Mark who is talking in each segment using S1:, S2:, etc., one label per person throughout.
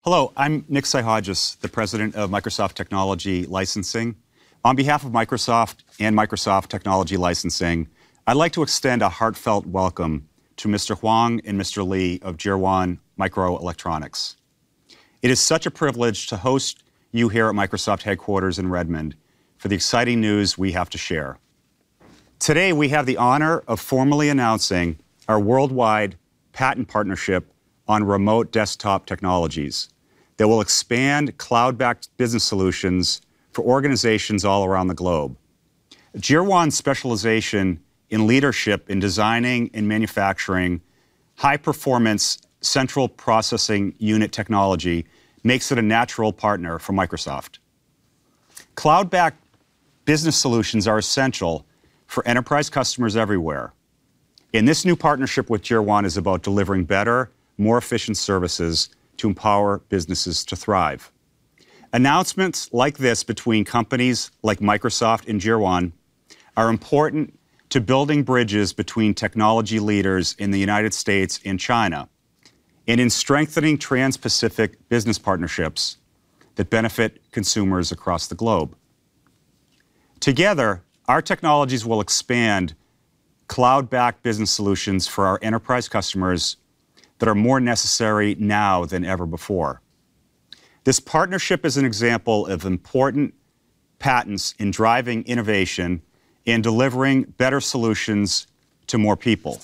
S1: Hello, I'm Nick Syhodges, the president of Microsoft Technology Licensing. On behalf of Microsoft and Microsoft Technology Licensing, I'd like to extend a heartfelt welcome to Mr. Huang and Mr. Li of Jirwan Microelectronics. It is such a privilege to host you here at Microsoft headquarters in Redmond for the exciting news we have to share. Today, we have the honor of formally announcing our worldwide patent partnership on remote desktop technologies that will expand cloud-backed business solutions for organizations all around the globe. Jirwan's specialization in leadership in designing and manufacturing high-performance central processing unit technology makes it a natural partner for Microsoft. Cloud-backed business solutions are essential for enterprise customers everywhere. And this new partnership with Jirwan is about delivering better, more efficient services to empower businesses to thrive. Announcements like this between companies like Microsoft and Jirwan are important to building bridges between technology leaders in the United States and China, and in strengthening trans-Pacific business partnerships that benefit consumers across the globe. Together, our technologies will expand cloud-backed business solutions for our enterprise customers that are more necessary now than ever before. This partnership is an example of important patents in driving innovation and delivering better solutions to more people.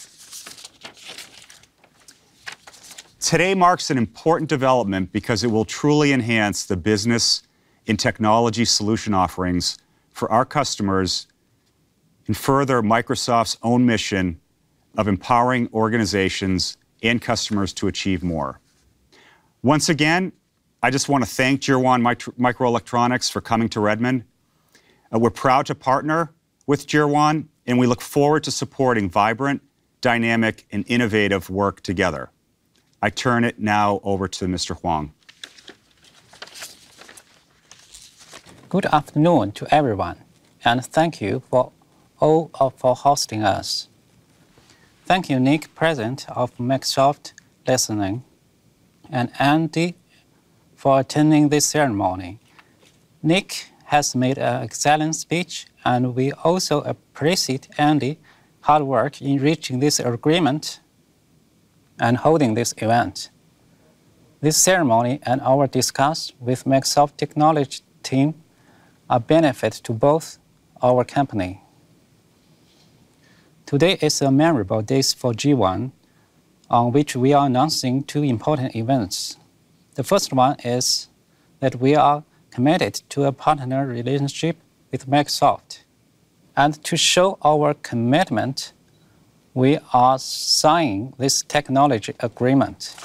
S1: Today marks an important development because it will truly enhance the business and technology solution offerings for our customers and further Microsoft's own mission of empowering organizations and customers to achieve more. Once again, I just want to thank Jirwan Microelectronics for coming to Redmond. We're proud to partner with Jirwan, and we look forward to supporting vibrant, dynamic, and innovative work together. I turn it now over to Mr. Huang.
S2: Good afternoon to everyone, and thank you for hosting us. Thank you, Nick, President of Microsoft Licensing, and Andy for attending this ceremony. Nick has made an excellent speech, and we also appreciate Andy's hard work in reaching this agreement and holding this event. This ceremony and our discussions with Microsoft Technology team are benefit to both our company. Today is a memorable day for Jirwan, on which we are announcing two important events. The first one is that we are committed to a partner relationship with Microsoft. And to show our commitment, we are signing this technology agreement.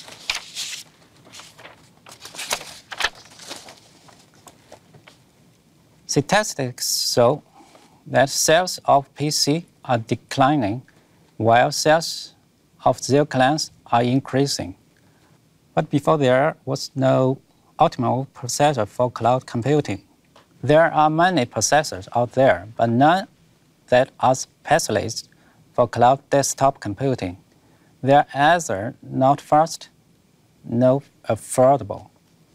S2: Statistics show that sales of PC are declining, while sales of Xeon clients are increasing. But before there was no optimal processor for cloud computing. There are many processors out there, but none that are specialized for cloud desktop computing. They are either not fast, nor affordable.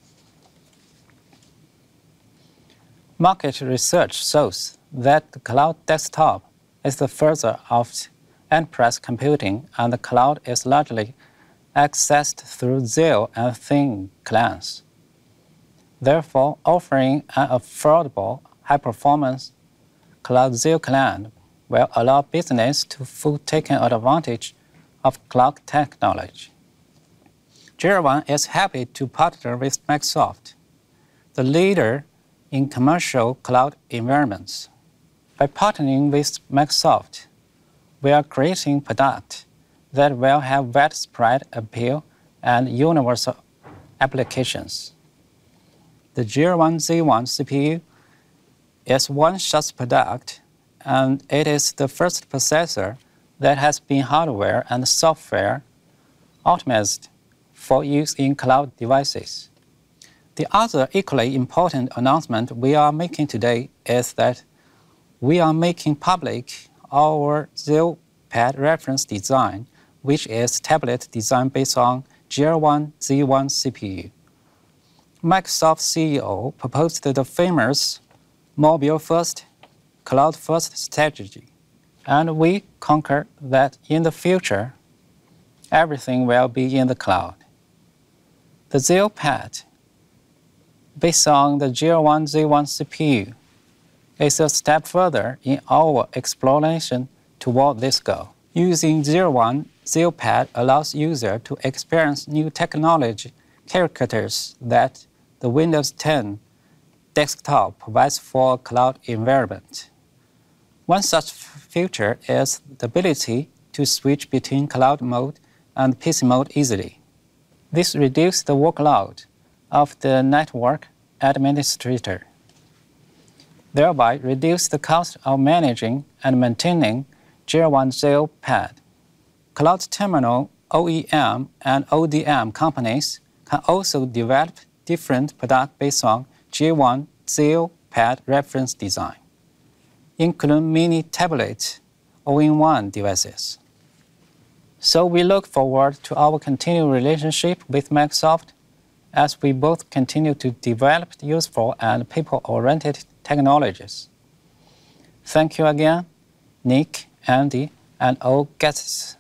S2: Market research shows that the cloud desktop is the further of enterprise computing, and the cloud is largely accessed through Xeon and thin clients. Therefore, offering an affordable, high-performance cloud Xeon client will allow business to fully take advantage of cloud technology. Jirwan is happy to partner with Microsoft, the leader in commercial cloud environments. By partnering with Microsoft, we are creating products that will have widespread appeal and universal applications. The Jirwan Z1 CPU is one such product, and it is the first processor that has been hardware and software optimized for use in cloud devices. The other equally important announcement we are making today is that we are making public our ZealPad reference design, which is tablet design based on Jirwan Z1 CPU. Microsoft CEO proposed the famous mobile-first, cloud-first strategy, and we concur that in the future, everything will be in the cloud. The ZealPad, based on the G1Z1 CPU, is a step further in our exploration toward this goal. Using Z1 ZealPad allows users to experience new technology characters that the Windows 10 desktop provides for a cloud environment. One such feature is the ability to switch between cloud mode and PC mode easily. This reduces the workload of the network administrator, thereby reduce the cost of managing and maintaining G1 ZealPad. Cloud terminal OEM and ODM companies can also develop different products based on G1 ZealPad reference design, including mini tablet all-in-one devices. So we look forward to our continued relationship with Microsoft as we both continue to develop useful and people-oriented technologies. Thank you again, Nick, Andy, and all guests.